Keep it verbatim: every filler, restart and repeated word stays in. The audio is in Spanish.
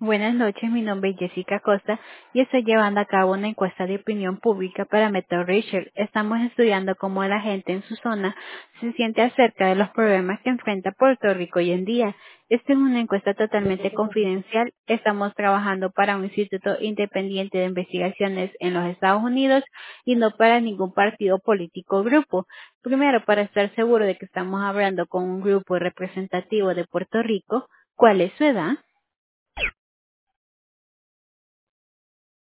Buenas noches, mi nombre es Jessica Costa y estoy llevando a cabo una encuesta de opinión pública para Metro Research. Estamos estudiando cómo la gente en su zona se siente acerca de los problemas que enfrenta Puerto Rico hoy en día. Esta es una encuesta totalmente confidencial. Estamos trabajando para un instituto independiente de investigaciones en los Estados Unidos y no para ningún partido político o grupo. Primero, para estar seguro de que estamos hablando con un grupo representativo de Puerto Rico, ¿cuál es su edad?